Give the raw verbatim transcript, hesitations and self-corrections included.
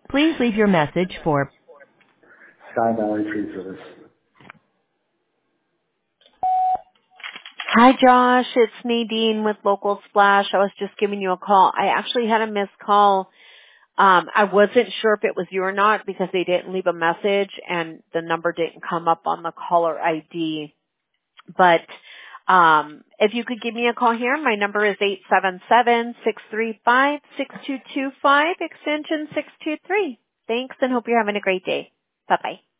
Please leave your message for Sky Valley Tree Service. Hi, Josh. It's Nadine with Local Splash. I was just giving you a call. I actually had a missed call. Um, I wasn't sure if it was you or not because they didn't leave a message and the number didn't come up on the caller I D. But um, if you could give me a call here, my number is eight seven seven, six three five, six two two five, extension six two three. Thanks and hope you're having a great day. Bye-bye.